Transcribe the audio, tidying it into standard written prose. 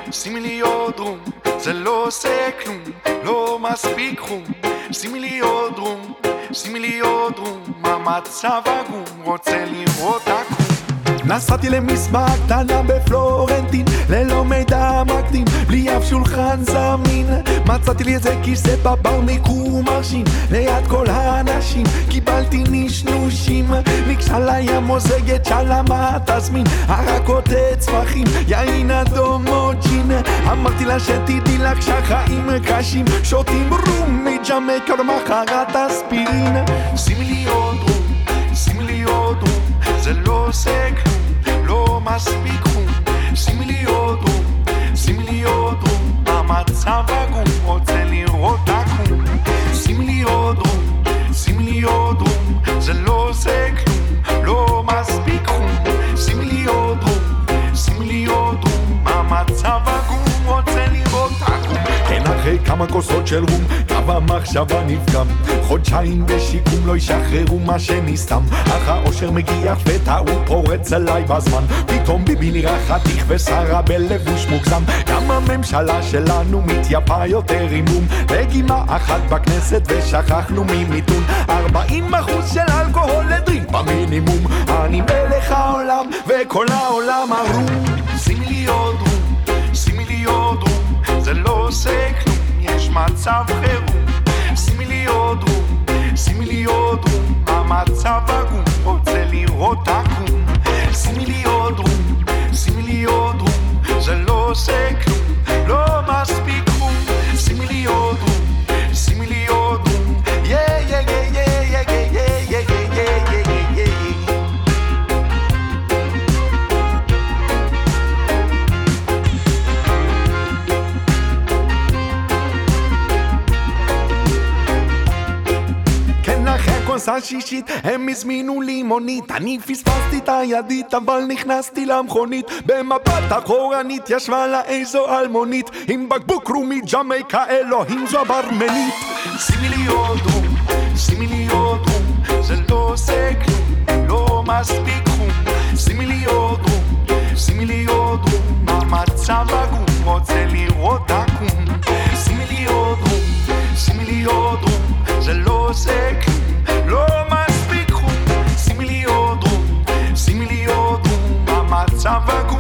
שימי לי עוד רום, זה לא עושה כלום, לא מספיק חום. שימי לי עוד רום, שימי לי עוד רום, המצב עגום, רוצה לראות עקום. נסעתי למסבע קטנה בפלורנטין, ללא מידע מקדים, בלי אף שולחן זמין. מצאתי לי איזה כיסא בבר מיקור מרשים, ליד כל האנשים קיבלתי נשנושים. ניגשה לי המוזגת שלמה תזמין, הרקות צמחים, יין אדום או ג'ין. אמרתי לה שתדעי לך שהחיים קשים, שותים רום מג'מייקה למחרת אספירין. שימי לי עוד רום, שימי לי עוד רום, זה לא עושה כלום, לא מספיק חום. שימי לי עוד רום, שימי לי עוד רום, המצב עגום, רוצה לראות עקום. שימי לי עוד רום, שימי לי עוד רום, זה לא עושה כלום, לא מספיק חום. שימי לי עוד רום, שימי לי עוד רום, המצב עגום, רוצה לראות עקום. כן, אחרי כמה כוסות של רום, קו המחשבה נפגם, חודשיים בשיקום לא ישחררו מה שנסתם. אך האושר מגיח וטעות פורץ עליי בזמן, פתאום ביבי נראה חתיך ושרה בלבוש מוגזם. גם הממשלה שלנו מתייפה יותר עם רום, לגימה אחת בכנסת ושכחנו ממיתון. 40% של אלכוהול לדרינק במינימום, אני מלך העולם וכל העולם ערום. שימי לי עוד רום, שימי לי עוד רום, זה לא עושה כלום, יש מצב חירום. שימי לי עוד רום, שימי לי עוד רום, המצב עגום, רוצה לראות עקום. שימי לי עוד רום, שימי לי עוד רום, זה לא עושה כלום, לא מספיק חום. שימי לי עוד רום, שימי לי עוד רום, יא יא יא יא יא יא יא יא יא יא. כוסה שישית, הם הזמינו לי מונית, אני פספסתי את הידית אבל נכנסתי למכונית. במבט אחורנית ישבה לה איזו אלמונית, עם בקבוק רומי ג'מייקה, אלוהים זו הברמנית. שימי לי עוד רום, שימי לי עוד רום, זה לא עושה כלום, לא מספיק חום. שימי לי עוד רום, שימי לי עוד רום, המצב עגום, רוצה לראות עקום. שימי לי עוד רום, שימי לי עוד רום, זה לא עושה כלום, לא מספיק חום. שימי לי עוד רום, שימי לי עוד רום, המצב עגום,